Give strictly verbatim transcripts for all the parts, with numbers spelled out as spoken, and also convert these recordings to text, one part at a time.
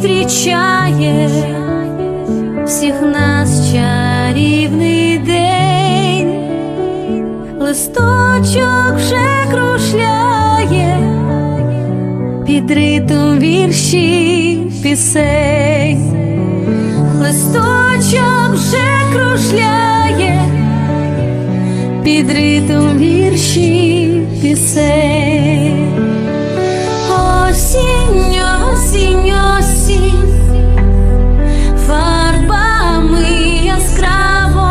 зустрічає всіх нас чарівний день, листочок вже кружляє під ритм вірші пісень, листочок вже кружляє під ритм вірші пісень. Осінь, осінь, осінь, фарбами яскраво.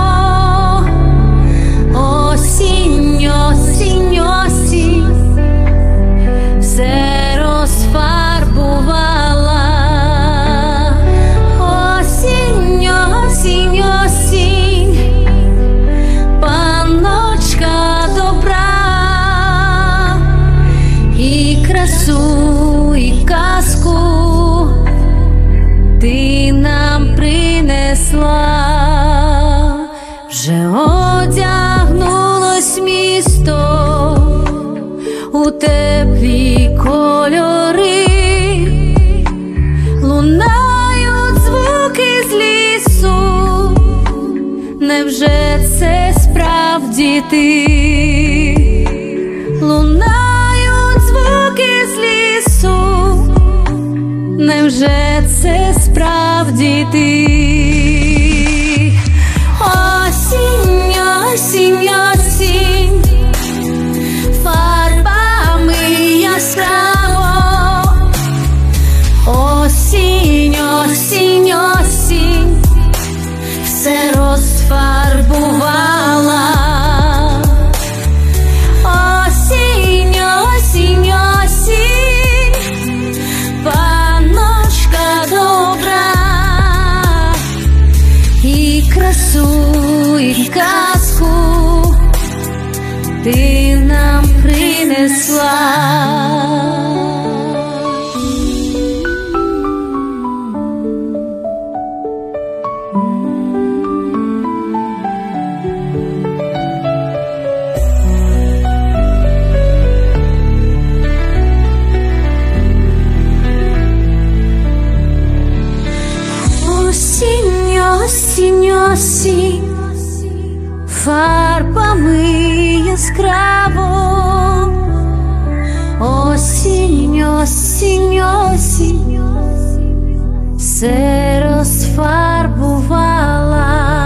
Осінь, осінь, осінь, все розфарбувала. Осінь, осінь, осінь, панночка добра, і красу, і казку ти нам принесла. Вже одягнулось місто у теплі кольори, лунають звуки з лісу. Невже це справді ти? Лунають звуки з лісу. Невже це справді ти? Осінь, осінь, осінь, фарбами яскраво. Осінь, осінь, осінь, все розфарбувала. Осінь, осінь, осінь, панночка добра, і красу, і казку ти нам принесла. Осінь, осінь, осінь, фарбами яскраво. Осінь, осінь, осінь, все розфарбувала.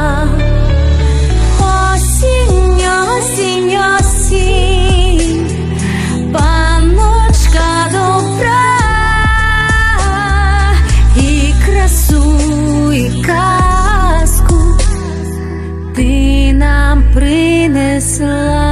Осінь, осінь, осінь, панночка добра, і красу, і казку ти нам принесла.